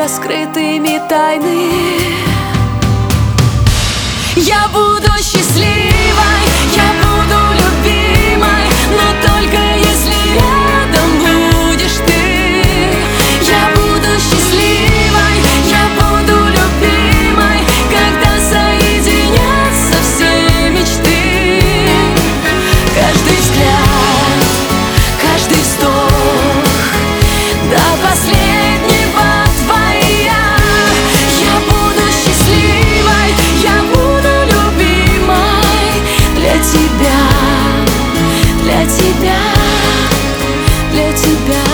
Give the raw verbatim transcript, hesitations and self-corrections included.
раскрытыми тайны. Я буду счастливой, я буду любимой, но только если рядом будешь ты. Я буду счастливой, я буду любимой, когда соединятся все мечты. Каждый взгляд, каждый вздох, до последнего твоя. Я буду счастливой, я буду любимой для тебя, для тебя, для тебя.